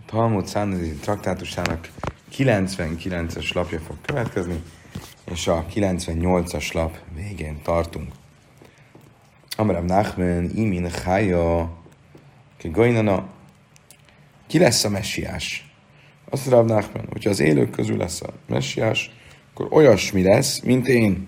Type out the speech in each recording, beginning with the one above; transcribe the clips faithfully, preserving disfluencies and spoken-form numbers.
Talmud Szánezi traktátusának kilencvenkilences lapja fog következni, és a kilencvennyolcas lap végén tartunk. Amarav Nachman, imin chája, ki gajnana, ki lesz a messiás? Azt mondja Rav Nachman, hogyha az élők közül lesz a messiás, akkor olyasmi lesz, mint én.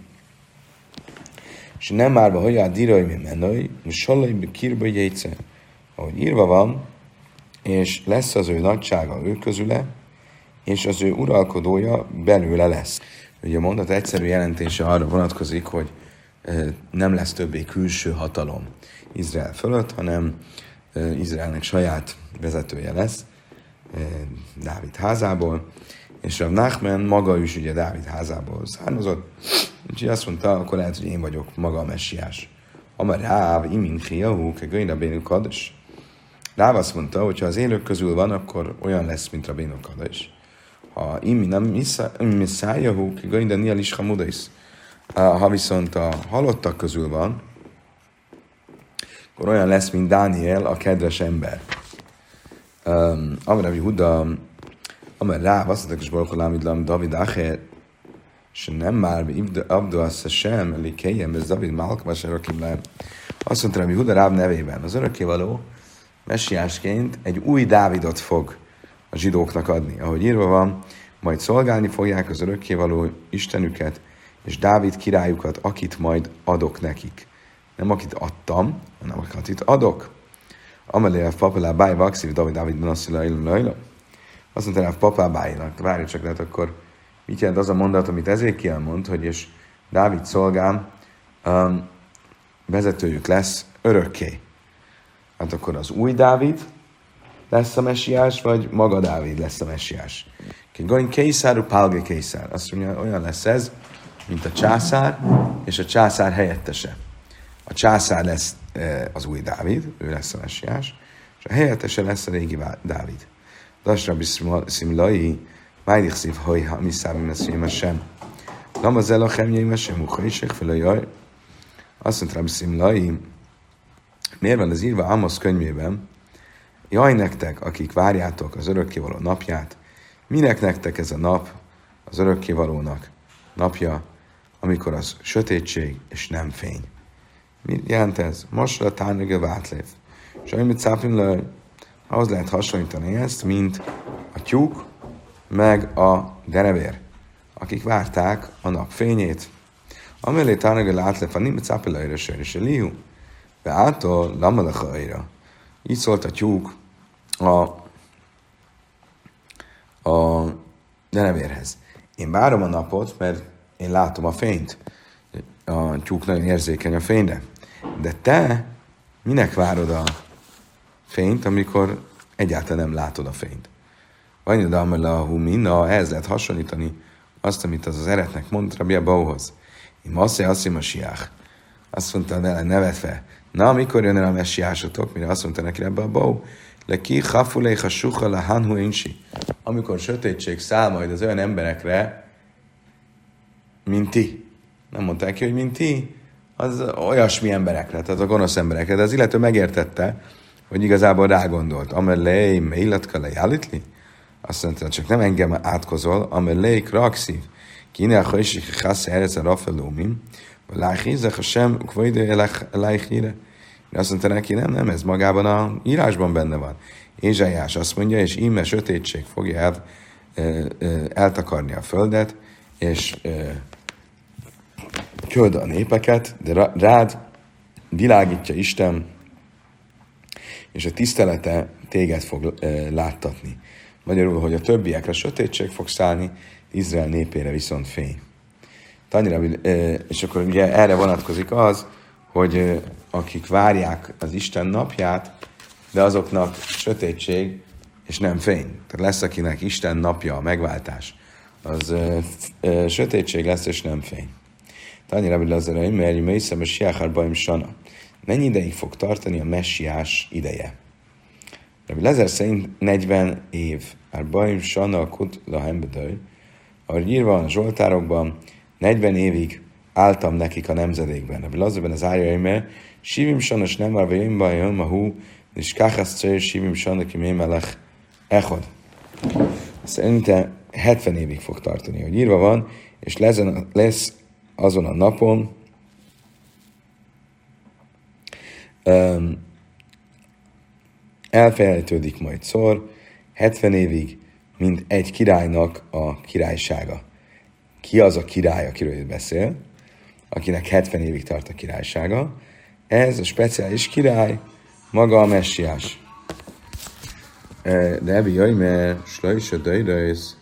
És nem márva, hogy a dirai mi menői, és sallai kirba jegyce. Ahogy írva van, és lesz az ő nagysága ő közüle, és az ő uralkodója belőle lesz. Ugye a mondat egyszerű jelentése arra vonatkozik, hogy nem lesz többé külső hatalom Izrael fölött, hanem Izraelnek saját vezetője lesz, Dávid házából, és Rav Nachman maga is ugye Dávid házából származott, úgyhogy azt mondta, akkor lehet, hogy én vagyok maga a messiás. Amar Ráv, imin chiahu, ke gajna bénu kadosh. Ráv azt mondta, hogy ha az élők közül van, akkor olyan lesz, mint Rabbeinu Kadosh. Ha imin nem misszájahu, ke gajna nial is hamudais. Ha viszont a halottak közül van, akkor olyan lesz, mint Dániel, a kedves ember. Um, Amar Yehuda, Amar Ráv, azt mondták, és Baruch Lam David Acher, és nem már Abdu azt sem, elég kelyen, ez David Malkma se rakiblen. Azt mondta, hogy Yehuda Ráv nevében az örökkévaló messiásként egy új Dávidot fog a zsidóknak adni. Ahogy írva van, majd szolgálni fogják az örökkévaló Istenüket, és Dávid királyukat, akit majd adok nekik. Nem akit adtam, hanem akit adok. Amelé a papelá báj vakszív David Dávid Benasszila ilum lajla. Azt mondta, hogy a papá bájnak. Várj csak, lehet akkor mit jelent az a mondat, amit Ezékiel mond, hogy és Dávid szolgál, um, vezetőjük lesz örökké. Hát akkor az új Dávid lesz a messiás, vagy maga Dávid lesz a messiás. Gain Készárú Pálge Készár. Azt mondja, olyan lesz ez, mint a császár és a császár helyettese. A császár lesz e, az új Dávid, ő lesz a messiás, és a helyettese lesz a régi Dávid. Dasra Biszimlai, Májdik szív, hogy ha mi számít messzém sem. Lama zelachem jöjjön sem, uha is, jaj. Azt mondta Biszimlai, miért van ez írva Ámosz könyvében? Jaj nektek, akik várjátok az örökkévaló napját, minek nektek ez a nap az örökkévalónak napja, amikor az sötétség és nem fény. Mit jelent ez? Most a tárnöge vátlév. És amit szápim le, ahhoz lehet hasonlítani ezt, mint a tyúk, meg a derevér, akik várták a nap fényét. Amellé tárnöge látlév, a nimet szápim le, és a lihu. Be által lamalechaira. Így szólt a tyúk a, a denevérhez. Én várom a napot, mert én látom a fényt. A tyúk nagyon érzékeny a fényre. De te minek várod a fényt, amikor egyáltalán nem látod a fényt? Vagy oda, amellahu minna, ehhez lehet hasonlítani azt, amit az az eretnek mond Rabbi Abauhoz. Én masszé asszim a siách. Azt mondta vele nevetve, na, mikor jön el a messiásotok? Mire azt mondta neki Rabbi Abau, le ki hafuléha suha le hanhu insi. Amikor sötétség száll majd az olyan emberekre, mint ti. Nem mondták ki, hogy mint ti, az olyasmi emberekre, tehát a gonosz emberekre. De az illető megértette, hogy igazából rágondolt. Amellé, meilatka lejálítli? Azt mondta, csak nem engem átkozol, amellé, krakszív. Kine ha is hasz erez a rafelómim, vagy lájhízek a sem, kvajde lájhíre. Azt mondta neki, nem, nem, ez magában a írásban benne van. Ézsaiás azt mondja, és íme sötétség fogja el, eltakarni a földet, és köld a népeket, de rád világítja Isten, és a tisztelete téged fog láttatni. Magyarul, hogy a többiekre sötétség fog szállni, Izrael népére viszont fény. Tanira, és akkor ugye erre vonatkozik az, hogy akik várják az Isten napját, de azoknak sötétség és nem fény. Tehát lesz, akinek Isten napja, a megváltás, az ö, ö, sötétség lesz és nem fény. Tanira, hogy Lazarai, mert Mészem a Siáchár Bajm Sana. Mennyi ideig fog tartani a messiás ideje? Rabbi Lezer szerint negyven év. Bajm Sana Kut Lahembedöj. Ahogy írva van a Zsoltárokban, negyven évig álltam nekik a nemzedékben. Rabbi Lazarben az árjai, mert Sivim Sanos nem már vajön bajön, ma hú, és káhász cél Sivim Sana ki mémelech Echod. Szerintem hetven évig fog tartani, hogy írva van, és lesz azon a napon um, elfelejtődik majd szor, hetven évig, mint egy királynak a királysága. Ki az a király, akiről ő beszél, akinek hetven évig tart a királysága? Ez a speciális király, maga a messiás. Rebi Jaimer, Slajsa Dajrajsz.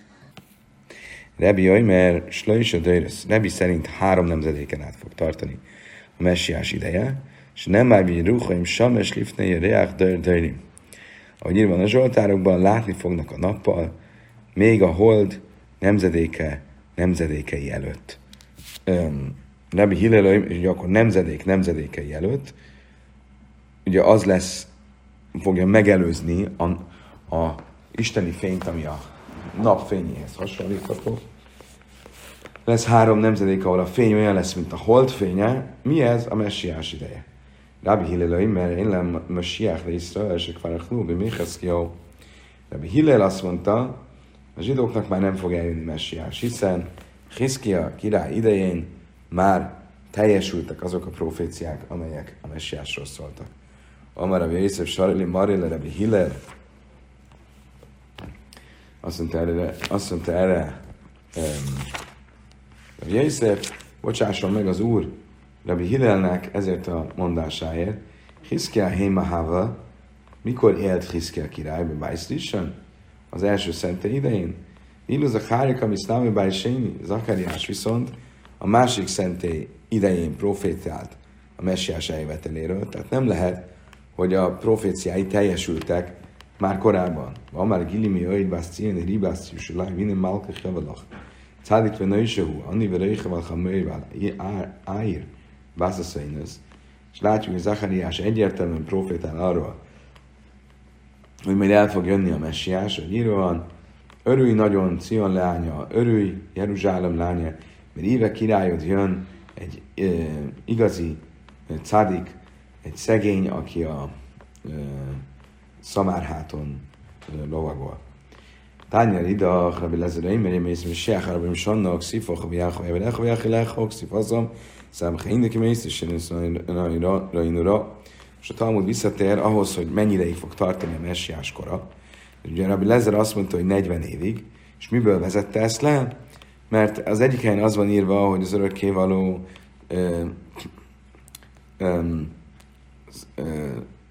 Rebi Jaimer, Slajsa Dajrajsz. Rebi szerint három nemzedéken át fog tartani a messiás ideje, és nem már mi ruhaim sames lifnei reák dajrim. Ahogy írva a Zsoltárokban, látni fognak a nappal, még a hold nemzedéke nemzedékei előtt. Um, Rebi Hillel, és akkor nemzedék nemzedékei előtt, ugye az lesz, fogja megelőzni a, a isteni fényt, ami a nap fényéhez hasonlítható. Lesz három nemzedék, ahol a fény olyan lesz, mint a hold fénye. Mi ez? A messiás ideje. Rabbi Hillel, mert én lem messiás le Iszrael, és kvarach lúbi Micheszkió. Rabbi Hillel azt mondta, a zsidóknak már nem fog eljönni messiás, hiszen Hiszkia király idején már teljesültek azok a proféciák, amelyek a messiásról szóltak. Amar Rabbi Yosef Sarili Marille Rabbi Hillel azt mondta erre, azt mondta erre um, Rabbi Yosef, bocsásson meg az Úr Rabbi Hillelnek ezért a mondásáért. Hiszkia Hémahava, mikor élt Hiszkia király, Bajszlisen? Az első szentély idején. Illuz a Hárika, ami Szlámi Bajséni, Zakariás viszont a másik szentély idején profétált a messiás eljöveteléről, tehát nem lehet, hogy a proféciái teljesültek már korábban. Van már Gilimi, Öjtbász, Cieni, Ribász, Jusulaj, Vinem, Malka, Hevalach, Cádik, Venősehu, Anni, Verőjeval, Hamőjvel, Áír, Bászaszainusz. És látjuk, hogy Zakariás egyértelműen profétál arról, hogy majd el fog jönni a messiás, hogy írva van, örülj nagyon, Cion lánya, örülj, Jeruzsálem lánya, mert íve királyod jön, egy e, igazi e, cádik, egy szegény, aki a e, szamárháton e, lovagol. Tányel ida, Rabbi Lezer, mert én mészem, és Seach, Rabbi Misonnak, Szifach, Rabbi Jáchov, Rabbi Jáchov, Jáchov, Jáchov, Szifazom, Számcha, Indeki mész, és Rainura. És a Talmud visszatér ahhoz, hogy mennyi ideig fog tartani a messiás kora. Ugye Rabbi Lezer azt mondta, hogy negyven évig, és miből vezette ezt le? Mert az egyik helyen az van írva, hogy az örökkévaló ö, ö, ö,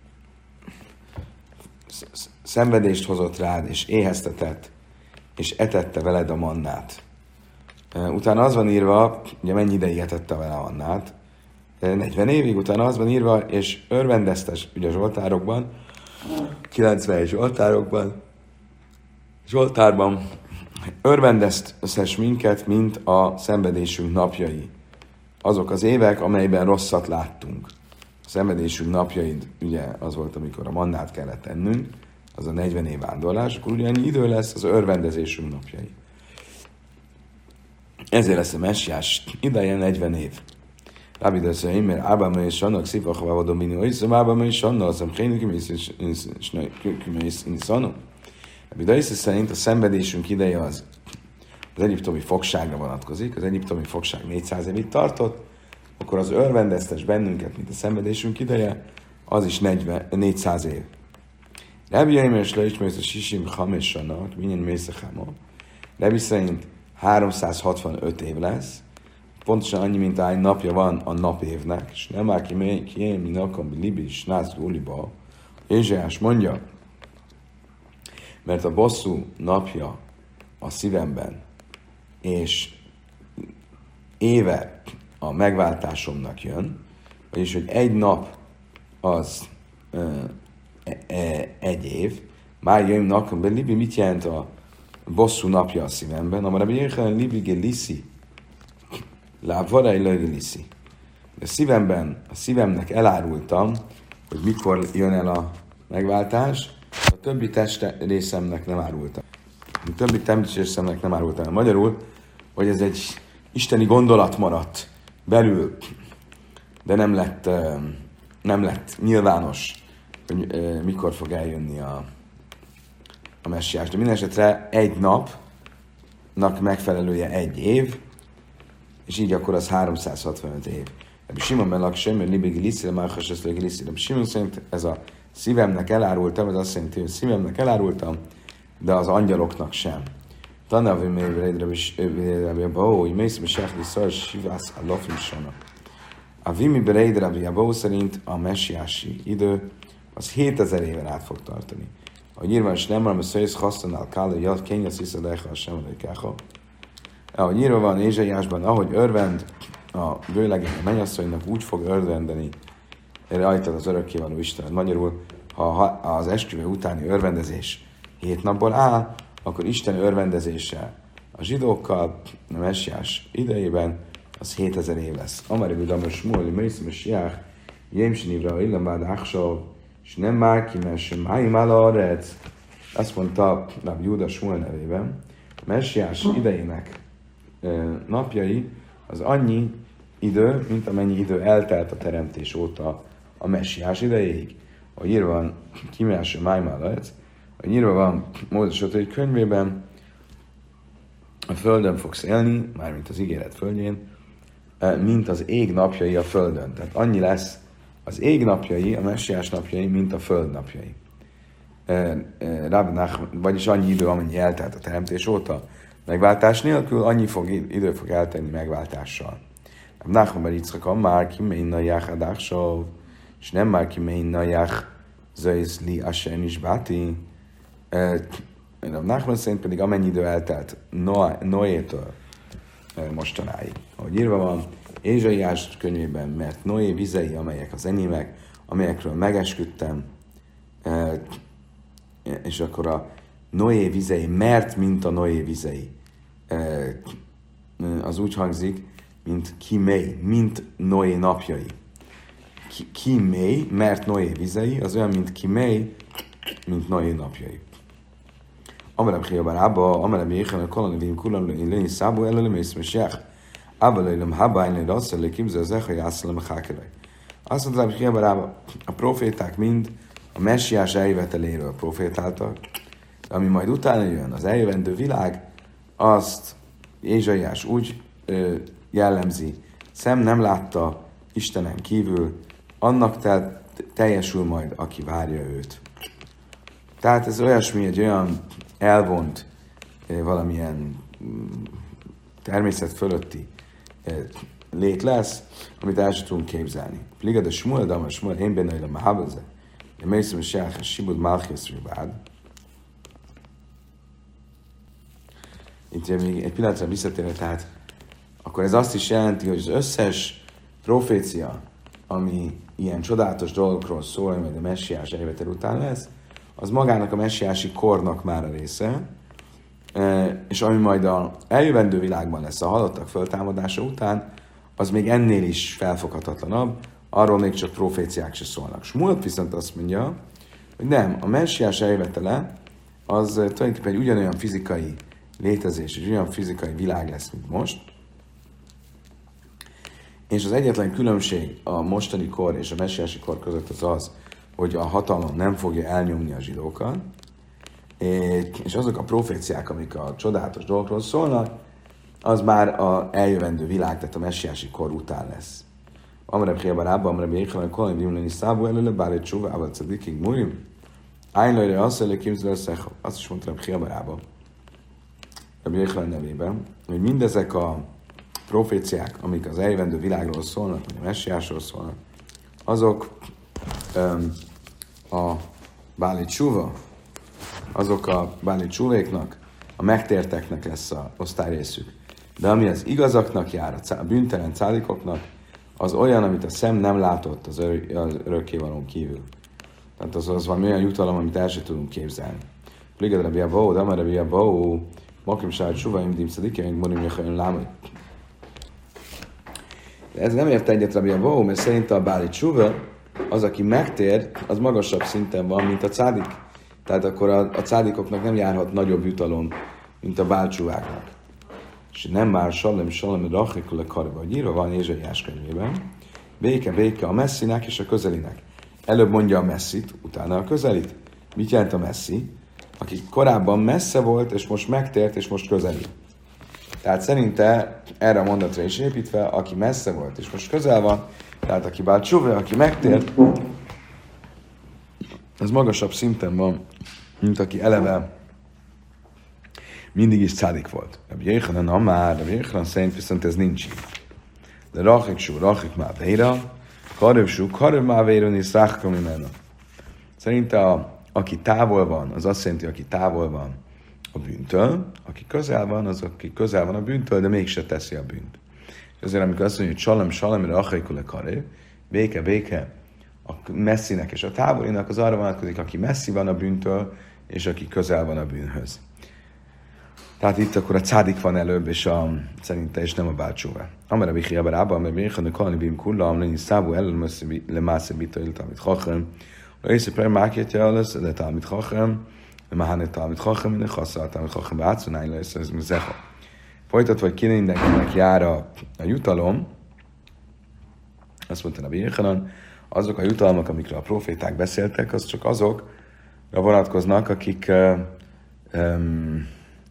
szenvedést hozott rád, és éheztetett, és etette veled a mannát. Utána az van írva, ugye mennyi ideig etette vele a mannát, negyven évig, utána az van írva, és örvendeztes, ugye a Zsoltárokban, kilencven Zsoltárokban, Zsoltárban, örvendeztes minket, mint a szenvedésünk napjai. Azok az évek, amelyben rosszat láttunk. A szenvedésünk napjaid, ugye az volt, amikor a mannát kellett ennünk, az a negyven év vándorlás, akkor ugyanannyi idő lesz az örvendezésünk napjai. Ezért lesz a messiás ideje negyven év. Rabbi Dösszeim, mert Ábáma és Sannak szívach vávadom bini oiszom, Ábáma és Sanna, azam kénő kimész inszanom. Rabbi Dösszeim szerint a szenvedésünk ideje az az egyiptomi fogságra vonatkozik, az egyiptomi fogság négyszáz évig tartott, akkor az örvendeztes bennünket, mint a szenvedésünk ideje, az is negyven, négyszáz év. Rabbi Jaimer és Leismész a Sisim Hames Sannak, minyen Mészechama. Rabbi szerint háromszázhatvanöt év lesz, pontosan annyi, mint egy napja van a napévnek, és nem már ki én, mi nakam, libi, snász, góliba. Ézsaiás mondja, mert a bosszú napja a szívemben, és éve a megváltásomnak jön, vagyis, hogy egy nap az e, e, egy év, már jön nakam, libi, mit jelent a bosszú napja a szívemben? Amara bényen libi geliszi, lábvarai lögeliszi. A szívemben, a szívemnek elárultam, hogy mikor jön el a megváltás, a többi test részemnek nem árultam. A többi testrészemnek nem árultam. El. Magyarul, hogy ez egy isteni gondolat maradt belül, de nem lett, nem lett nyilvános, hogy mikor fog eljönni a a messiás. De minden esetre egy napnak megfelelője egy év, és így akkor az háromszázhatvanöt év. Ebben Simon ben Lakshem, mert libegi liszire, márkas ezt legi liszire. Simon szerint ez a szívemnek elárultam, ez azt jelenti, hogy szívemnek elárultam, de az angyaloknak sem. Tanávő mélyre Rabbi Abbahu, hogy mész be sehdi szar, sivász a lofim sana. A Vimi Bereid Rabbi Abbahu szerint a messiási idő az hétezer éven át fog tartani. A nyilvános nem van, hogy szöjsz használ kála, jad kényes iszadecha a semmelőkecha. Ahogy írva van Ézsaiásban, ahogy örvend a vőlegény a mennyasszonynak, úgy fog örvendeni rajtad az örökkévaló Isten. Magyarul, ha az esküvő utáni örvendezés hét napból áll, akkor Isten örvendezése a zsidókkal a messiás idejében az hétezer év lesz. Amari Budamos Smóli, Mész Messiás, Jémsinivra, Illambád, Áksov, és nem már ki, mert sem máim áll azt mondta Rabbi Júda Smól nevében, a messiás idejének napjai az annyi idő, mint amennyi idő eltelt a teremtés óta a messiás idejéig. Ahogy írva van Kimás Májmálac, ahogy írva van Mózes ötödik könyvében, a földön fogsz élni, mármint az ígéret földjén, mint az ég napjai a földön. Tehát annyi lesz az ég napjai, a messiás napjai, mint a föld napjai. Vagyis annyi idő, amennyi eltelt a teremtés óta. Megváltás nélkül annyi fog, idő fog eltenni megváltással. Nachman bar Yitzchak már ki mein najach adáksov, és nem már ki mein najach zöjsz li ashen is báti. Nachman szerint pedig amennyi idő eltelt Noétől mostanáig. Ahogy írva van Ézsaiás könyvében, mert Noé vizei, amelyek az enyémek, amelyekről megesküdtem, és akkor a Noé vizei, mert mint a Noé vizei, az úgy hangzik, mint kimei, mint Noé napjai. Kimei, mert Noé vizei, az olyan, mint kimei, mint Noé napjai. Amarab Chiabar Abba, Amarab Jéhan, a kolonivim kulan lőni szábú előlem és mesjach. Abba lőlem habba, én rasszal lekimze az echa, jászalem a hákeraj. Azt mondta, hogy Chiabar Abba, a proféták mind a messiás eljöveteléről profétáltak, ami majd utána jön, az eljövendő világ, azt Ézsaiás úgy ö, jellemzi, szem nem látta Istenen kívül, annak te, teljesül majd, aki várja őt. Tehát ez olyasmi, egy olyan elvont, ö, valamilyen természet fölötti ö, lét lesz, amit el sem tudunk képzelni. Pliga de Shmuel, de a Shmuel, én benne a Mahabelze, de mészem a Seach, a Sibud Malchus Ribád. Itt még egy pillanatra visszatérve, tehát akkor ez azt is jelenti, hogy az összes profécia, ami ilyen csodálatos dolgokról szól, majd a messiás eljövetel után lesz, az magának a messiási kornak már a része, és ami majd a eljövendő világban lesz a halottak föltámadása után, az még ennél is felfoghatatlanabb, arról még csak proféciák se szólnak. Smult viszont azt mondja, hogy nem, a messiás eljövetele az tulajdonképpen egy ugyanolyan fizikai létezés, és olyan fizikai világ lesz, mint most. És az egyetlen különbség a mostani kor és a messiási kor között az az, hogy a hatalom nem fogja elnyomni a zsidókat, és azok a proféciák, amik a csodálatos dolgokról szólnak, az már a eljövendő világ, tehát a messiási kor után lesz. Amreb Chiabarában, Amreb Jéhelen, Kolim, Dimleni, Szábú előle, bár egy csúva, Ával Cedikig, Murim, Ájnlajra, Asszele, Kimzle, Szecha, azt is mondtam Chiabarában, Rabbi Jéhelen nevében, hogy mindezek a proféciák, amik az eljövendő világról szólnak, vagy a messiásról szólnak, azok um, a Báli Csúva, azok a Báli Csúvéknak, a megtérteknek lesz a osztályrészük. De ami az igazaknak jár, a bűntelen cádikoknak, az olyan, amit a szem nem látott az, ör- az örökkévalón kívül. Tehát az, az valami olyan jutalom, amit el sem tudunk képzelni. Pligad Rabbi Abbahu, Damar Rabbi Abbahu, Makim Sájt Suvaim, Dim Szadikim, Morim Jechajon Lámai. Ez nem ért egyet Rabbi Abbahu, mert szerint a Báli Csuva, az, aki megtér, az magasabb szinten van, mint a cádik. Tehát akkor a, a cádikoknak nem járhat nagyobb jutalom, mint a Bál Csuváknak. És nem már Salem, Salem, Rachikul a Karba, hogy írva van Ézsaiás könyvében, béke, béke a messzinek és a közelinek. Előbb mondja a messzit, utána a közelit. Mit jelent a messzi? aki korábban messze volt, és most megtért, és most közeli. Tehát szerinte erre a mondatra is építve, aki messze volt, és most közel van, tehát aki bár csúve, aki megtért, az magasabb szinten van, mint aki eleve mindig is cádik volt. Rabbi Jéhanan amár, Rabbi Jéhanan szerint viszont ez nincs így. De rachik sú, rachik má véra, karöv sú, karöv má véron is ráchkam imena. Szerinte a, aki távol van, az azt jelenti, aki távol van a bűntől, aki közel van, az aki közel van a bűntől, de mégse teszi a bűnt. És azért, amikor azt mondja, hogy salam, salam, rachikule karöv, béke, béke, a messzinek és a távolinak az arra vonatkozik, aki messzi van a bűntől, és aki közel van a bűnhöz. Tehát itt akkor a cádik van előbb, és a, szerinte, és nem a bácsóvá. Amara bichi abarában, mert békhan a kalni bím kullam, lenni szábú ellen le másze bita, illetve amit hachem. Része per mákjátja lesz, de talmit hachem, de mahane talmit hachem, de hasszal talmit hachem, bátszonány lesz, ez mi zeha. Folytatva, hogy kinek mindenkinek jár a, a jutalom, azt mondta a Béhanan, azok a jutalmak, amikről a proféták beszéltek, az csak azokra vonatkoznak, akik uh, um,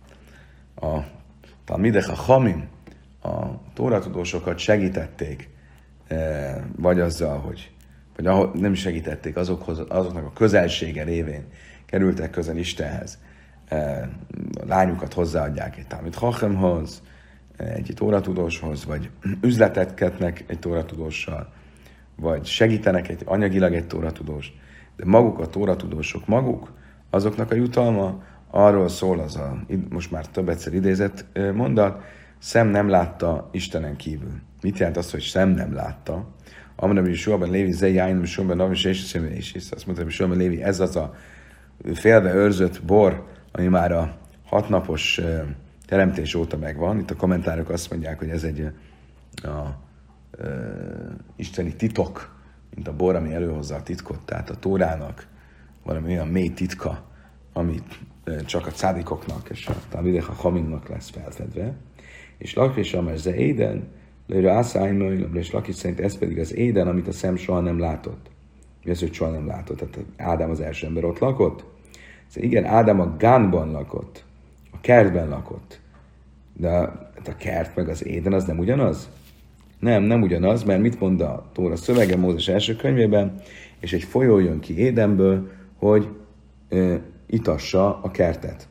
a Talmidech, a Chamim, a tóratudósokat segítették, uh, vagy azzal, hogy vagy ahol nem segítették, azokhoz, azoknak a közelsége révén kerültek közel Istenhez. Uh, a lányukat hozzáadják egy Talmid Chachemhoz, egy tóratudóshoz, vagy üzletet kötnek egy tóratudóssal, vagy segítenek egy, anyagilag egy tóratudóst, de maguk a tóratudósok maguk, azoknak a jutalma arról szól az a, most már több egyszer idézett mondat, szem nem látta Istenen kívül. Mit jelent az, hogy szem nem látta? Amra bi Yeshua Lévi zejájnom Yeshua Navi Sési és azt mondta, hogy Yeshua Lévi, ez az a félve őrzött bor, ami már a hatnapos teremtés óta megvan. Itt a kommentárok azt mondják, hogy ez egy a Uh, isteni titok, mint a bor, ami előhozza a titkot, tehát a Tórának valami olyan mély titka, amit uh, csak a cádikoknak és a Talmidech a Chamimnak lesz felfedve. És Lakis Amerze Éden, Lőre Ászájmöjlöm, és Lakis szerint ez pedig az Éden, amit a szem soha nem látott. Mi az, hogy soha nem látott? Tehát Ádám az első ember ott lakott? Szóval igen, Ádám a Gánban lakott, a kertben lakott, de a kert meg az Éden az nem ugyanaz? Nem, nem ugyanaz, mert mit mond a Tóra szövege Mózes első könyvében, és egy folyó jön ki Édenből, hogy e, itassa a kertet.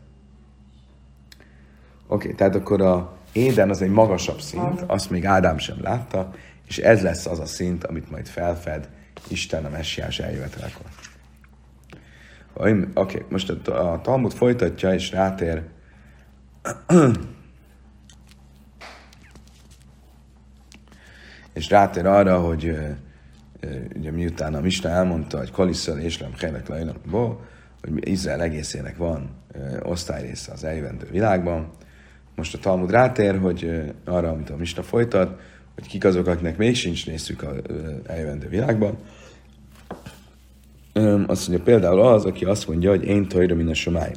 Oké, okay, tehát akkor a Éden az egy magasabb szint, azt még Ádám sem látta, és ez lesz az a szint, amit majd felfed Isten a messiás eljövetelekor. Oké, okay, most a, a Talmud folytatja, és rátér és rátér arra, hogy ugye miután a Misna elmondta, hogy Kalisszal és Lem Helek Lajlamból, hogy Izrael egészének van osztályrésze az eljövendő világban. Most a Talmud rátér, hogy arra, amit a Misna folytat, hogy kik azok, akiknek még sincs részük az eljövendő világban. Azt mondja például az, aki azt mondja, hogy én Tóra min a somáim.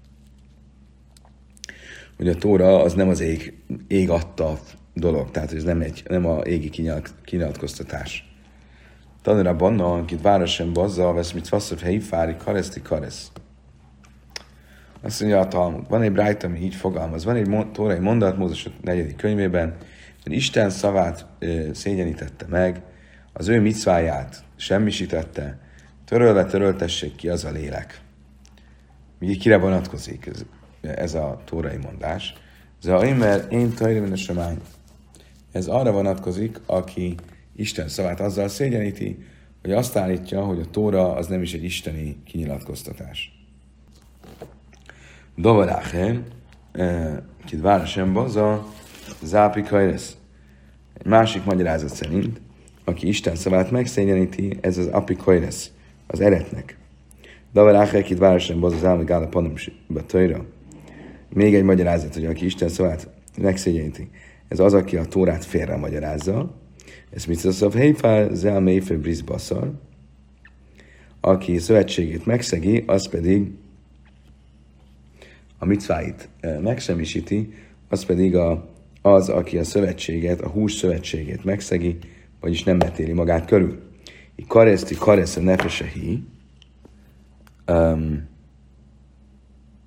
Hogy a Tóra az nem az ég, ég adta dolog, tehát ez nem, egy, nem a égi kinyilatkoztatás. Tanulra banna, akit városem bazza, vesz mit vasszor helyfári, kareszti karesz. Azt mondja a Talmud, van egy brájt, ami így fogalmaz, van egy tórai mondat Mózes negyedik könyvében, hogy Isten szavát ö, szégyenítette meg, az ő micváját semmisítette, törölve töröltessék ki az a lélek. Ugye kire vonatkozik ez, ez a tórai mondás? Ez a mert én tajrében a semány. Ez arra vonatkozik, aki Isten szavát azzal szégyeníti, hogy azt állítja, hogy a Tóra az nem is egy isteni kinyilatkoztatás. Dovaráhe, kit városem baza, zápi kajresz. Egy másik magyarázat szerint, aki Isten szavát megszégyeníti, ez az api kajresz, az eretnek. Dovaráhe, kit városem baza, zámi gála panom betöjra. Még egy magyarázat, hogy aki Isten szavát megszégyeníti, ez az, aki a Tórát félre magyarázza. Ez mit szó, Heifer, Zel Meifer Brizbaszar. Aki szövetségét megszegi, az pedig a micváit megsemmisíti, az pedig a, az, aki a szövetséget, a hús szövetségét megszegi, vagyis nem metéli magát körül. I kareszti karesz a nefesehi. Um,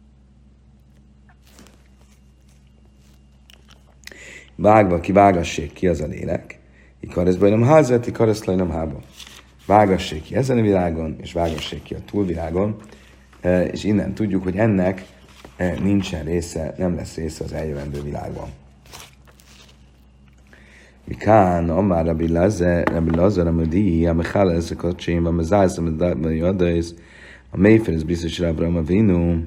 vágva ki, vágassék ki az a lélek, ikaresz bajnom házat, ikaresz lajnom hába. Vágassék ki ezen a világon, és vágassék ki a túlvilágon, és innen tudjuk, hogy ennek nincsen része, nem lesz része az eljövendő világban. Mikán, Amár Rabbi Lazar, Rabbi Lazar, Amadi, Amechál, ezek a csém, a mezász, a jadaisz, a mélyfer, ez biztos Rabbi Avinu.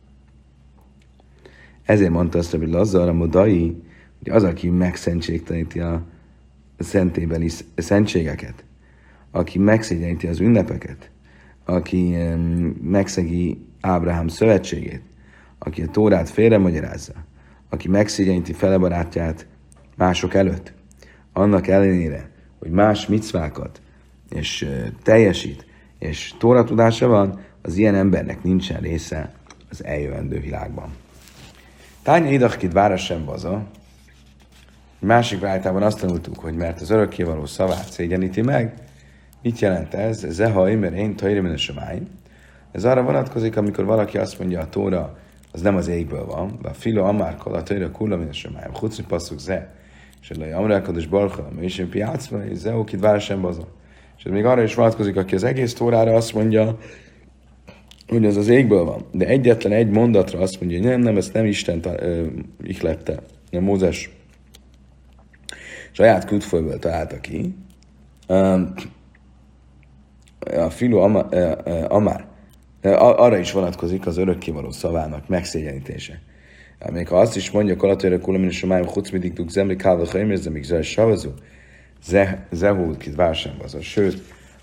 Ezért mondta azt Rabbi Lazar, a modai, hogy az, aki megszentségteleníti a szentébeli szentségeket, aki megszégyeníti az ünnepeket, aki um, megszegi Ábrahám szövetségét, aki a Tórát félremagyarázza, aki megszégyeníti fele barátját mások előtt, annak ellenére, hogy más micvákat és uh, teljesít, és Tóra tudása van, az ilyen embernek nincsen része az eljövendő világban. Tánya idachkid vára sem baza. Másik váltában azt tanultuk, hogy mert az örökkévaló szavát szégyeníti meg. Mit jelent ez? Zehaj, mert én tajrimen a Ez arra vonatkozik, amikor valaki azt mondja, a Tóra az nem az égből van, de a filo amárkol, a tajra kulla min a semáim, chucni passzuk ze, és a amrákod és barcha, és én piácba, és zeókid vára sem baza. És ez még arra is vonatkozik, aki az egész Tórára azt mondja, hogy az az égből van, de egyetlen egy mondatra azt mondja, hogy nem, nem, ezt nem Isten uh, ihlette, nem Mózes saját küldfölből találta ki. Um, a filo ama, uh, uh, amár uh, arra is vonatkozik az örökkévaló szavának megszégyenítése. Még ha azt is mondja, kalatőre kulamin és a májom chucmidik duk zemli kálva hajmérzem, míg zaj savazó, zehúd kit vársám az. Sőt,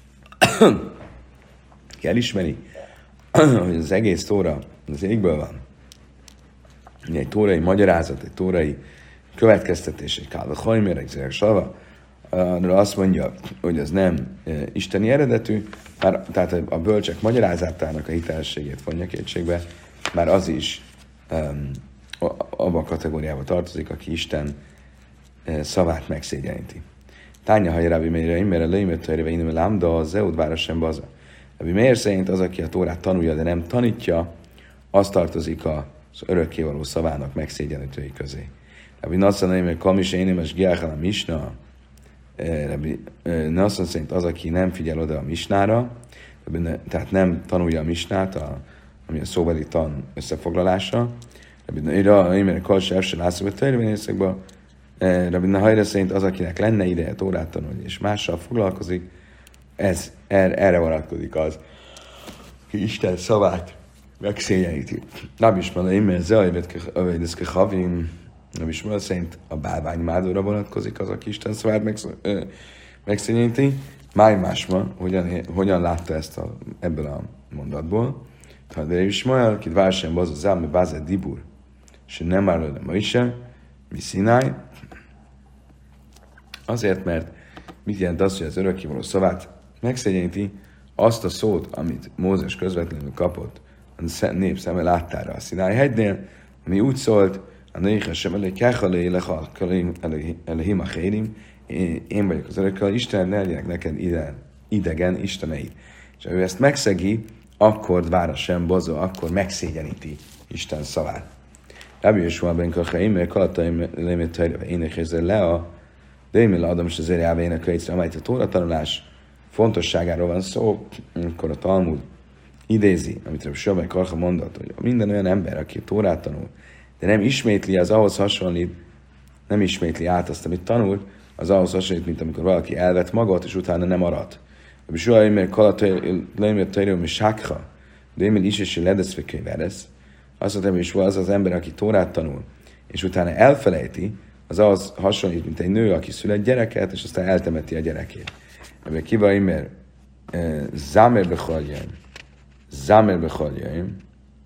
kell ismeri, hogy az egész Tóra az égből van. Egy tórai magyarázat, egy tórai következtetés, egy kálva hajmér, egy zaj sava, arra azt mondja, hogy az nem e, isteni eredetű, már, tehát a bölcsek magyarázatának a hitelességét vonja kétségbe, már az is um, abba a kategóriába tartozik, aki Isten e, szavát megszégyeníti. Tánya hajrábi meire, immere leimött hajrábi innen lámda, az zeud vára sem baza. Rabbi Meir szerint az, aki a Tórát tanulja, de nem tanítja, az tartozik az örökkévaló szavának megszégyenítői közé. Rabbi Nassan Eimer Kamis Énemes Giáchal a Misna, Rabbi Nassan szerint az, aki nem figyel oda a Misnára, tehát nem tanulja a Misnát, a, ami a szóbeli tan összefoglalása. Rabbi Eimer Kamis Ersel László Törvényészekben, Rabbi Nahajra szerint az, akinek lenne ideje Tórát tanulni, és mással foglalkozik, ez, er, erre vonatkozik az, ki Isten szavát megszégyeníti. Nem is mondom, mert zajvédeszke havim, nem is mondom, szerint a bálványmádóra vonatkozik az, aki Isten szavát megsz, ö, megszégyeníti. Máj másma, hogyan, hogyan látta ezt a, ebből a mondatból. Tehát de is mondja, akit vársán az az álmi bázet dibur, és nem már le ma is mi színáj. Azért, mert mit jelent az, hogy az örökkévaló szavát megszégyeníti azt a szót, amit Mózes közvetlenül kapott a nép szeme láttára a Szináj hegynél, ami úgy szólt, a nőikhessem elő kechalé lechal elehim a hérim, én vagyok az örökkel, Isten ne legyenek neked ide, idegen isteneid. És ha ő ezt megszegi, akkor vára sem bozó, akkor megszégyeníti Isten szavát. Rabbi Yeshua ben Kachaim, mert kalataim lémét tajra, énekezzel le a Démil Adam és az érjávének könyvre, amelyet a Tóra tanulás fontosságáról van szó, amikor a Talmud idézi, amit Rabbi Yeshua ben Kacha mondott, hogy minden olyan ember, aki a Tórát tanul, de nem ismétli az ahhoz hasonlít, nem ismétli át azt, amit tanult, az ahhoz hasonlít, mint amikor valaki elvet magot, és utána nem arat. Rabbi Yeshua ben Kacha lémét tajra, mi sákha, Démil is és ledeszve könyveresz. Azt mondta, hogy az az ember, aki Tórát tanul, és utána elfelejti, az ahhoz hasonlít, mint egy nő, aki szület gyereket, és aztán eltemeti a gyerekét. Ebben kivaim, mert zámer bechaljaim, zámer bechaljaim,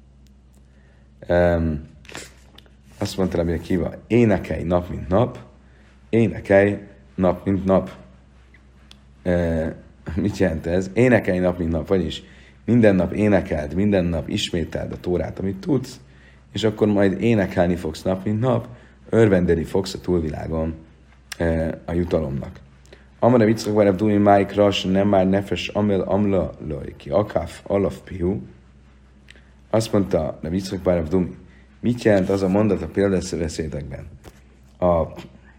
azt mondta Rabbi Kiva, énekelj nap, mint nap, énekelj nap, mint nap. E, mit jelent ez? Énekelj nap, mint nap, vagyis minden nap énekeld, minden nap ismételd a Tórát, amit tudsz, és akkor majd énekelni fogsz nap, mint nap, örvendeni fogsz a túlvilágon e, a jutalomnak. Amara viccak várab dúni máik ras, nem már nefes amel amla loj, ki akaf alaf pihu. Azt mondta a viccak várab dúni, mit jelent az a mondat a példaszöveszédekben? A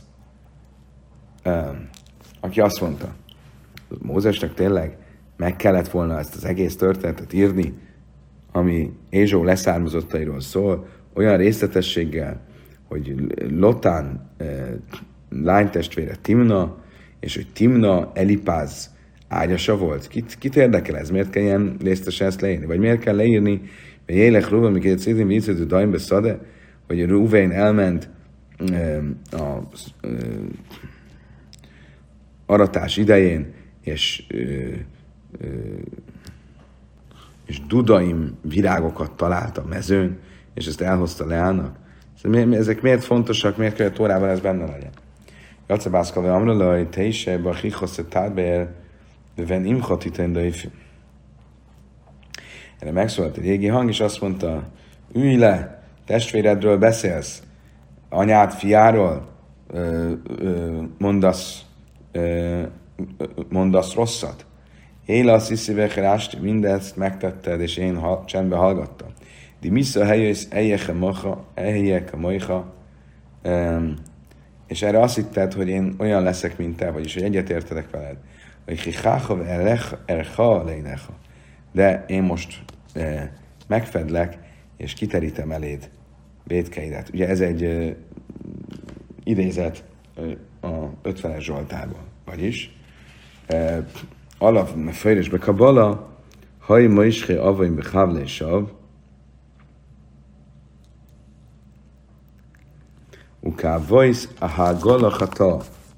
az, aki azt mondta, Mózesnek tényleg meg kellett volna ezt az egész történetet írni, ami Ézsó leszármazottairól szól, olyan részletességgel, hogy Lotán eh, lánytestvére Timna, és hogy Timna Elipáz ágyasa volt. Kit, kit érdekel ez? Miért kell ilyen részletesen ezt leírni? Vagy miért kell leírni, hogy Élek Rúven, mikor szépen viccető Dajnbe Szade, hogy Rúvén elment eh, a eh, aratás idején, és eh, eh, és dudaim virágokat talált a mezőn, és ezt elhozta Leának. Ezek miért fontosak, miért kell a Tórában ez benne legyen? Jacabászka ve amralaj, te is ebbe a hichoszett tátbeér, ven imhatiten döjfi. Erre megszólalt egy régi hang, és azt mondta, ülj le, testvéredről beszélsz, anyád fiáról ö, ö, mondasz, ö, mondasz rosszat? Éla sziszivecherást, mindezt megtetted, és én ha, csendben hallgattam. Di misza helyősz eljeke maha, eljeke majha, és erre azt hitted, hogy én olyan leszek, mint te, vagyis, hogy egyetértedek veled. Hogy hiháha erha leineha. De én most eh, megfedlek, és kiterítem eléd vétkeidet. Ugye ez egy eh, idézet eh, a ötvenes Zsoltárban. Vagyis eh, alap fejlésbe kabala, haj ma isché avaim bechavlésav, uká vajsz ahá galachata.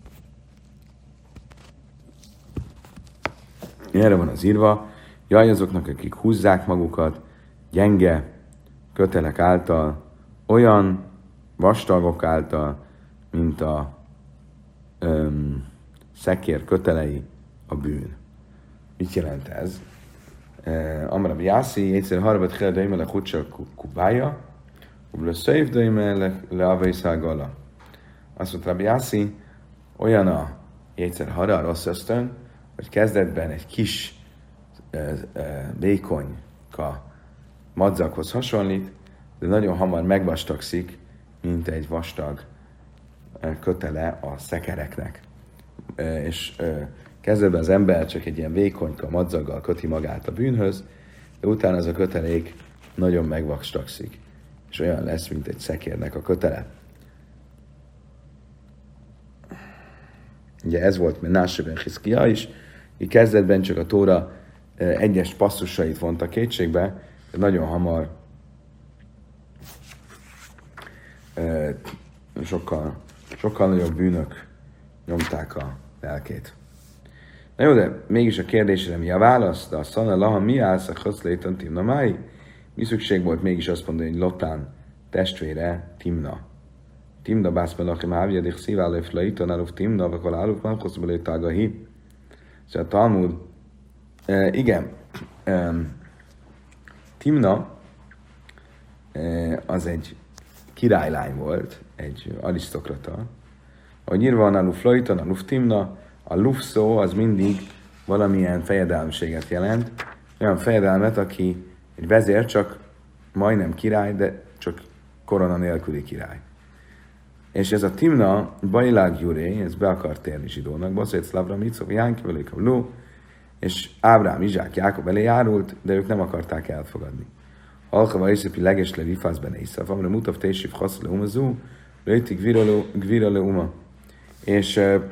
Erre van az írva, jaj azoknak, akik húzzák magukat gyenge kötelek által, olyan vastagok által, mint a öm, szekér kötelei a bűn. Mit jelent ez? Amra Biászi, egyszer harabad helyedeim a hutsa kubája, ubla szévdeim le a vészágala. Azt mondta Rabbi Yassi, olyan a egyszer hara, a rossz ösztön, hogy kezdetben egy kis vékonyka madzaghoz hasonlít, de nagyon hamar megvastagszik, mint egy vastag kötele a szekereknek. És kezdetben az ember csak egy ilyen vékonyka madzaggal köti magát a bűnhöz, de utána az a kötelék nagyon megvastagszik, és olyan lesz, mint egy szekérnek a kötele. Ugye ez volt Menásében Hiszkia is, így kezdetben csak a Tóra egyes passzusait vonta kétségbe, de nagyon hamar sokkal, sokkal nagyobb bűnök nyomták a lelkét. Na jó, de mégis a kérdésre mi a válasz? De a szana laha mi állsz a höszléton Timna Mái? Mi szükség volt mégis azt mondani, hogy Lotán testvére Timna? Timna bász melachim hávjadik szíválőf leiton aluf Timna, vakol aluf malchosz belé tagahi. Szóval a Talmud, e, igen, e, Timna e, az egy királylány volt, egy arisztokrata. Ahogy írva van aluf leiton, aluf Timna, a luf szó az mindig valamilyen fejedelmséget jelent. Olyan fejedelmet, aki egy vezér, csak majdnem király, de csak korona nélküli király. És ez a Timna, Bajlág Juré, ez be akart térni zsidónak, Baszét Szlavra, Micov, Jánki, Veléka, Ló, és Ábrám, Izsák, Jákob elé járult, de ők nem akarták elfogadni. Halkava Iszepi leges le Rifász benne Iszaf, amire mutav Tésif Hasz le Umazú, Röjti Gvira le Uma. És uh,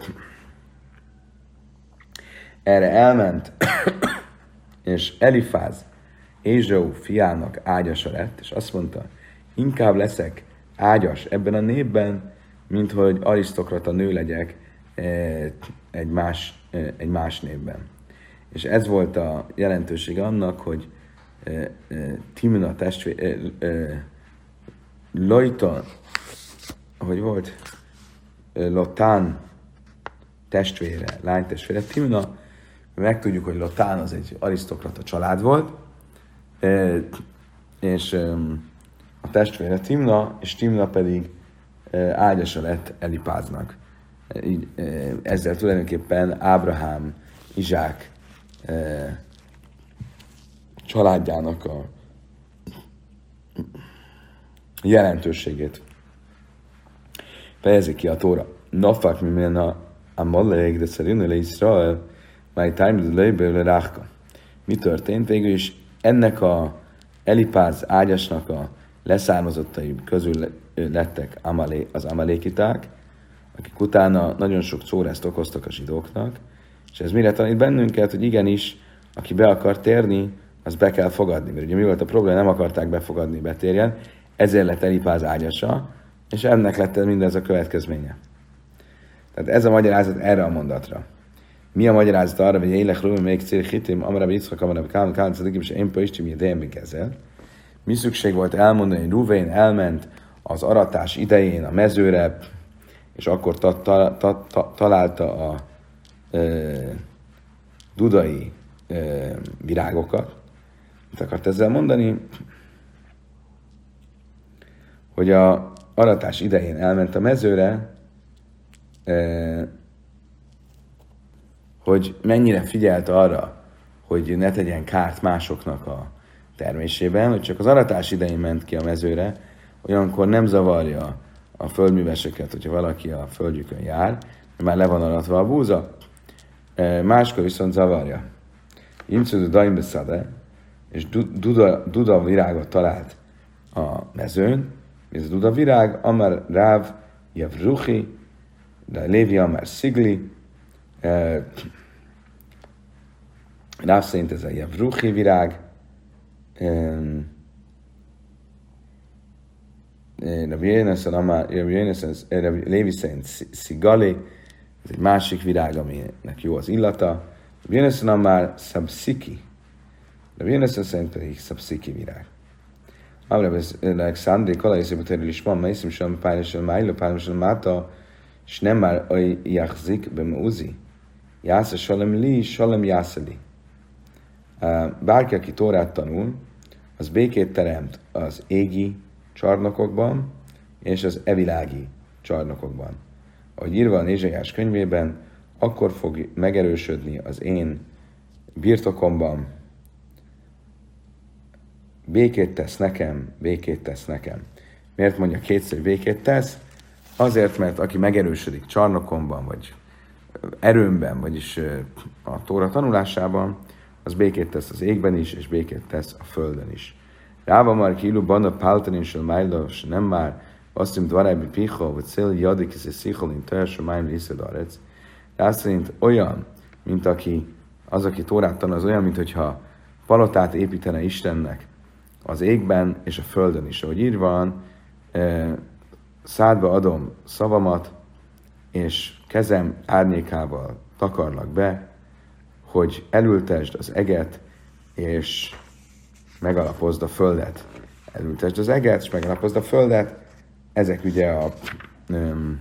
erre elment, és Elifáz Ézsau fiának ágyasa lett, és azt mondta, inkább leszek ágyas ebben a népben, mint hogy arisztokrata nő legyek egy más, egy más névben. És ez volt a jelentősége annak, hogy Timna testvére, Lojton, hogy volt Lotán testvére, lánytestvére, Timna, megtudjuk, hogy Lotán az egy arisztokrata család volt, és a testvére Timna, és Timna pedig ágyasa lett Elipáznak. Ezzel tulajdonképpen Ábrahám, Izsák családjának a jelentőségét fejezi ki a Tóra. Nafak mimen a Amalek, de szerint le Israel, mely time le ráhka. Mi történt? Végül is ennek a Elipáz ágyasnak a leszármazottai közül lettek amalé, az amalékiták, akik utána nagyon sok szórást okoztak a zsidóknak, és ez mire tanít bennünket, hogy igenis, aki be akar térni, az be kell fogadni. Mert ugye mi volt a probléma, nem akarták befogadni, betérjen, ezért lett Elipáz ágyasa, és ennek lett mindez a következménye. Tehát ez a magyarázat erre a mondatra. Mi a magyarázat arra, hogy élek rúmi még cél hitim, amarab Yitzchak, amarab Kálm, Kálm, Szadikim, és én pöjtstim, hogy idején kezel. Mi szükség volt elmondani, hogy Ruvén elment az aratás idején a mezőre, és akkor ta- ta- ta- ta- találta a e, dudai e, virágokat. Mit akart ezzel mondani? Hogy a, aratás idején elment a mezőre, hogy mennyire figyelt arra, hogy ne tegyen kárt másoknak a termésében, hogy csak az aratás idején ment ki a mezőre, olyankor nem zavarja a földműveseket, hogyha valaki a földjükön jár, mert már le van aratva a búza. Máskor viszont zavarja. Imcudu daimbeszade, és duda, duda virágot talált a mezőn, ez a duda virág, amar ráv javruchi, de Lévi amar szigli, ráv szerint ez a javruchi virág, Lévi szerint szigali, ez egy másik virág, aminek jó az illata. Jöneszen amár szabsziki. De Jöneszen szerint pedig szabsziki virág. Amra Alexandri, Kalaiszéba terül is van, mert hiszem sem pályással májló, pályással máta, és nem már aj jachzik be mauzi. Jásza salem li, salem jászeli. Bárki, aki Tórát tanul, az békét teremt az égi csarnokokban és az evilági csarnokokban. Ahogy írva a Ézsaiás könyvében, akkor fog megerősödni az én birtokomban. Békét tesz nekem, békét tesz nekem. Miért mondja kétszer, hogy békét tesz? Azért, mert aki megerősödik csarnokomban, vagy erőmben, vagyis a Tóra tanulásában, az békét tesz az égben is, és békét tesz a földön is. Ráva már kilu banda páltanin sel májlos, nem már azt dvarájbi picha, vagy cél jadik, és szicholin teljesen májm részedarec. Rá szerint olyan, mint aki, az, aki Tórát tanul, az olyan, mint hogyha palotát építene Istennek az égben és a földön is. Ahogy írva van, e, szádba adom szavamat, és kezem árnyékával takarlak be, hogy elültesd az eget, és megalapozd a földet. Elültesd az eget, és megalapozd a földet. Ezek ugye a, um,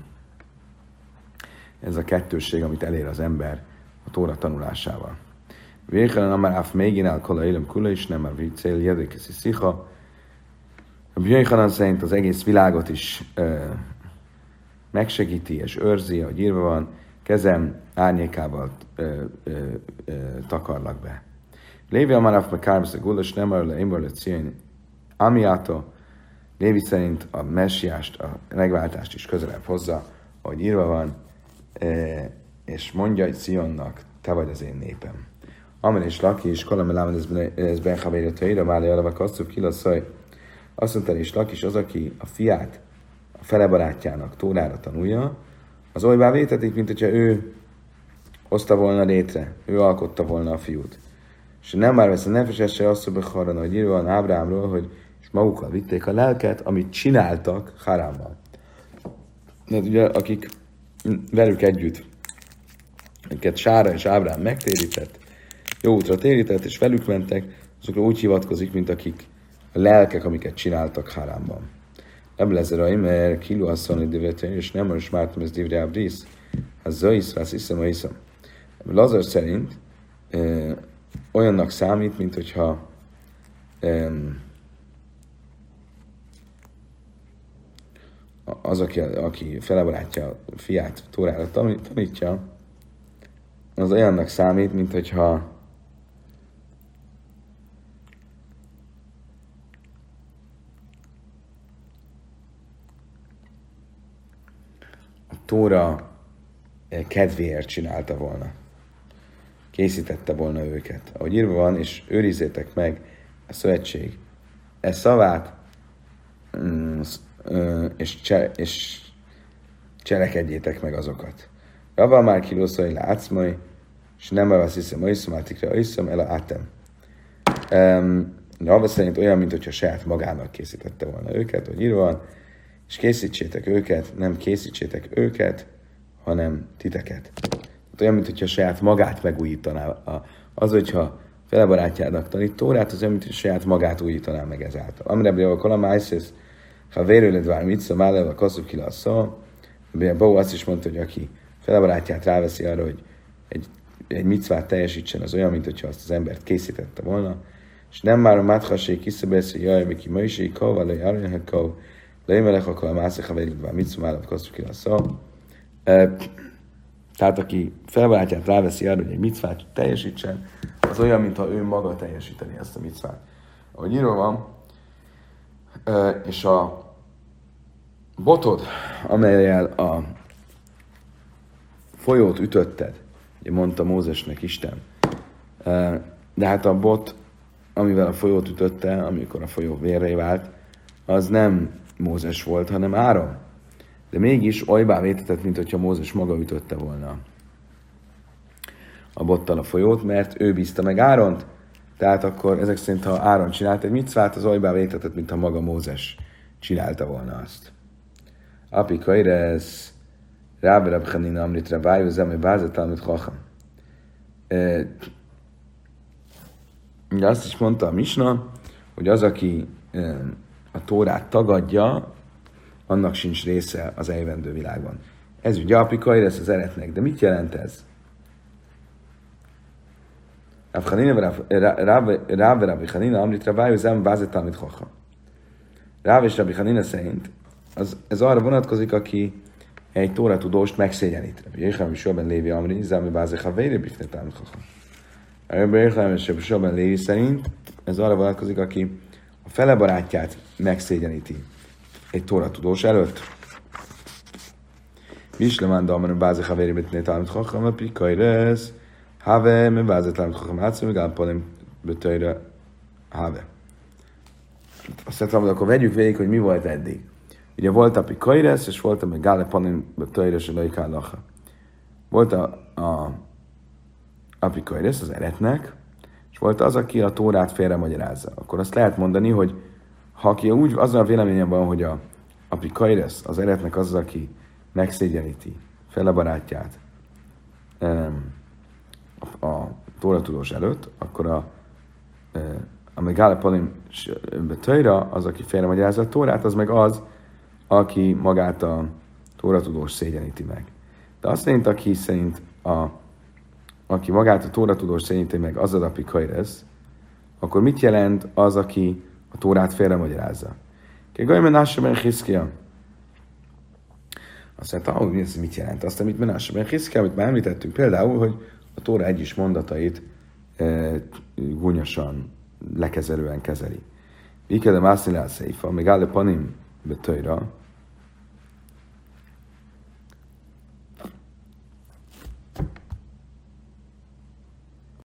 ez a kettősség, amit elér az ember a Tóra tanulásával. Véhelen amár áf méginál kola élem kula is, nem már viccél, jedékeszi szicha. A Bjöjhanan szerint az egész világot is uh, megsegíti és őrzi, ahogy írva van, kezem árnyékával uh, uh, uh, takarlak be. Lévi amaraf meg kármesz a gulas, nem arra le imbar le cíjén amiátó. Lévi szerint a messiást, a megváltást is közelebb hozza, ahogy írva van, uh, és mondja egy Cionnak, te vagy az én népem. Amen és Laki is, Kalamel Ámen ez benhavérja tőle, Máli Alava Kasszú, Kilaszaj. Azt mondta, és Laki is az, aki a fiát a fele barátjának Tórára tanulja, az olybá vétetik, mint hogyha ő hozta volna létre, ő alkotta volna a fiút. És nem már vesz a nefeses se azt, hogy Haran, hogy írva van Ábrámról, hogy és magukkal vitték a lelket, amit csináltak Haránban. Mert ugye, akik velük együtt, akiket Sára és Ábrám megtérített, jó útra térített, és velük mentek, azokra úgy hivatkozik, mint akik a lelkek, amiket csináltak Haránban. Nem lezerai, mert kiló asszony divetően, és nem most mártam ez divre ábrisz, az zaisz, rász iszem, a iszem. Lazar szerint e, olyannak számít, mint hogyha e, az, aki, aki felebarátja a fiát Tórára tanítja, az olyannak számít, mint hogyha a Tóra kedvéért csinálta volna. Készítette volna őket. Ahogy írva van, és őrizzétek meg a szövetség e szavát, és, cse, és cselekedjétek meg azokat. Rava már kilószai le átszmai, és nem elvasz hiszem, oiszom, hiszem, el a átem. Rava szerint olyan, mint hogyha saját magának készítette volna őket, hogy írva van, és készítsétek őket, nem készítsétek őket, hanem titeket. Tehát olyan, mint hogyha saját magát megújítaná. Az, hogyha fele barátjának tanít Tórát, az olyan, mint hogy saját magát újítaná meg ezáltal. Amire a kalamájszész, ha vérőled vár mit szó, már a kasszú ki a szó, Bó azt is mondta, hogy aki fele barátját ráveszi arra, hogy egy, egy micvát teljesítsen, az olyan, mint hogyha azt az embert készítette volna. És nem már a máthassé kiszabesz, hogy jaj, miki maisé, kóvalai aranyhakó, Leimelech, akkor a mászik, ha végül mit szumálom, kasztjuk ki a szó. Tehát aki felbarátját ráveszi arra, hogy egy micvát teljesítsen, az olyan, mintha ő maga teljesíteni ezt a micvát. Ahogy írva van, és a botod, amelyel a folyót ütötted, ugye mondta Mózesnek Isten, de hát a bot, amivel a folyót ütötte, amikor a folyó vérré vált, az nem Mózes volt, hanem Áron. De mégis olybá vétetett, mint hogyha Mózes maga ütötte volna a bottal a folyót, mert ő bízta meg Áront, tehát akkor ezek szerint, ha Áron csinált egy micvát, az olybá vétetett, mint ha maga Mózes csinálta volna azt. Api kairez, Rábe Rab Chanina Amrit Rabály, Zeme Bázat Talmud Chacham. Ugye azt is mondta a Misna, hogy az, aki a Tórát tagadja, annak sincs része az eljövendő világban. Ez ugye Api kairez az eretnek, de mit jelent ez? Rábe Rabbi Chanina Amrit Rabály, Zeme Bázat Talmud Chacham. Ráv és Rabbi Chanina szerint az, ez arra vonatkozik, aki egy tóratudóst megszégyenít. Rabbi Jéhám és Rabben Lévi Amri, Zami Bázek Havéri Bifne Talmud Chacham. Rabbi Jéhám és Rabben Lévi szerint ez arra vonatkozik, aki a fele barátját megszégyeníti egy tóratudós előtt. Mislemán Dalman Bázek Havéri Bifne Talmud Chacham, a Pikairez, Have, me Bázek Talmud Chacham, Hátszom, még Álpalim Betöjre, Have. Azt mondom, akkor vegyük végig, hogy mi volt eddig. Ugye volt a Pikairez, és volt a Gále Panim Betöjres a Laikálacha. Volt a, a, a Pikairez, az eretnek, és volt az, aki a Tórát félre magyarázza. Akkor azt lehet mondani, hogy ha aki úgy azzal a véleményem van, hogy a, a Pikairez, az eretnek az, aki megszégyeníti fele barátját um, a, a Tóratudós előtt, akkor a a Megále Palim Betöjra, az, aki félremagyarázza a Tórát, az meg az, aki magát a tóratudós szégyeníti meg. De azt szerint, aki szerint a, aki magát a tóratudós szégyeníti meg, az az a Pikairez, akkor mit jelent az, aki a Tórát félremagyarázza? Kegaj Menashe ben Hiszkia. Azt mondta, hogy ez mit jelent? Azt, amit Menashe ben Hiszkia, amit már említettünk, például, hogy a Tóra egyes mondatait e, gúnyosan, lekezelően kezeli. Ikedem ászilál széfa, még áll panim Betöjra,